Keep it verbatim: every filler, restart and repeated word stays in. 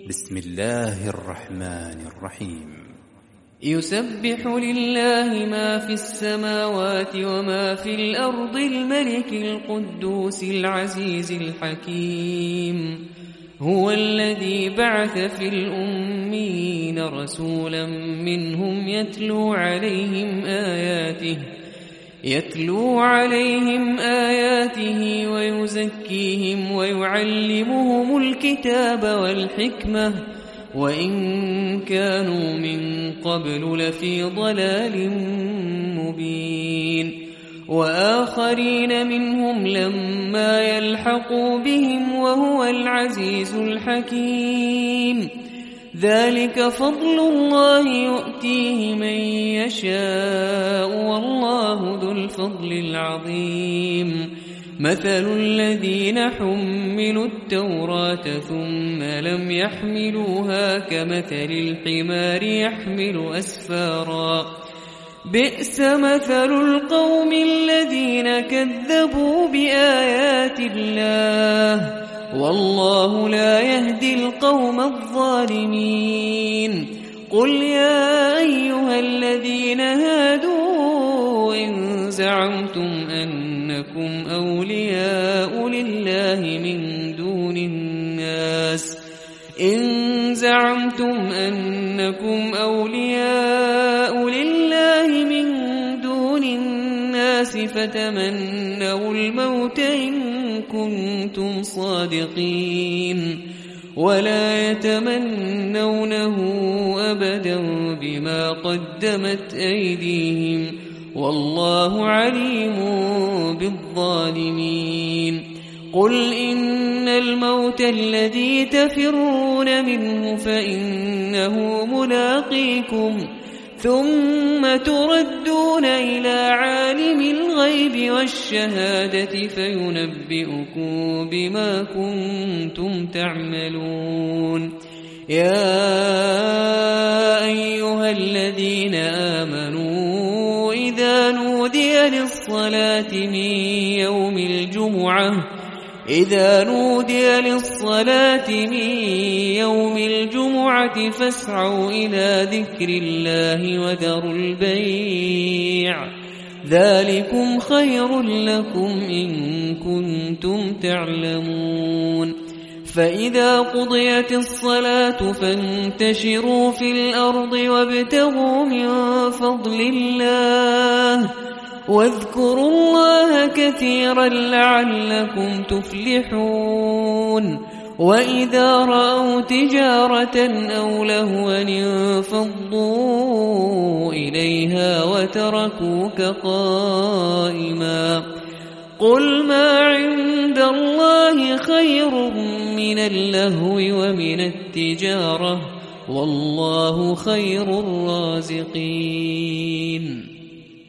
بسم الله الرحمن الرحيم. يسبح لله ما في السماوات وما في الأرض الملك القدوس العزيز الحكيم. هو الذي بعث في الأميين رسولا منهم يتلو عليهم آياته يتلو عليهم آياته ويزكيهم ويعلمهم الكتاب والحكمة وإن كانوا من قبل لفي ضلال مبين. وآخرين منهم لما يلحقوا بهم وهو العزيز الحكيم. ذلك فضل الله يؤتيه من يشاء والله ذو الفضل العظيم. مثل الذين حملوا التوراة ثم لم يحملوها كمثل الحمار يحمل أسفارا بئس مثل القوم الذين كذبوا بآيات الله والله لا يهدي القوم الظالمين. قل يا أيها الذين هادوا إن زعمتم أنكم أولياء لله من دون الناس إن زعمتم أنكم أولياء لله من دون الناس فتمنوا الموت إن كنتم صادقين ولا يتمنونه أبدا بما قدمت أيديهم والله عليم بالظالمين. قل إن الموت الذي تفرون منه فإنه ملاقيكم ثم تردون إلى عالم الغيب والشهادة فينبئكم بما كنتم تعملون. يا أيها الذين آمنوا إذا نودي للصلاة من يوم الجمعة إذا نودي للصلاة من يوم الجمعة فاسعوا إلى ذكر الله وذروا البيع ذلكم خير لكم إن كنتم تعلمون. فإذا قضيت الصلاة فانتشروا في الأرض وابتغوا من فضل الله واذكروا الله كثيرا لعلكم تفلحون. وإذا رأوا تجارة أو لهوا انفضوا إليها وتركوك قائما. قل ما عند الله خير من اللهو ومن التجارة والله خير الرازقين.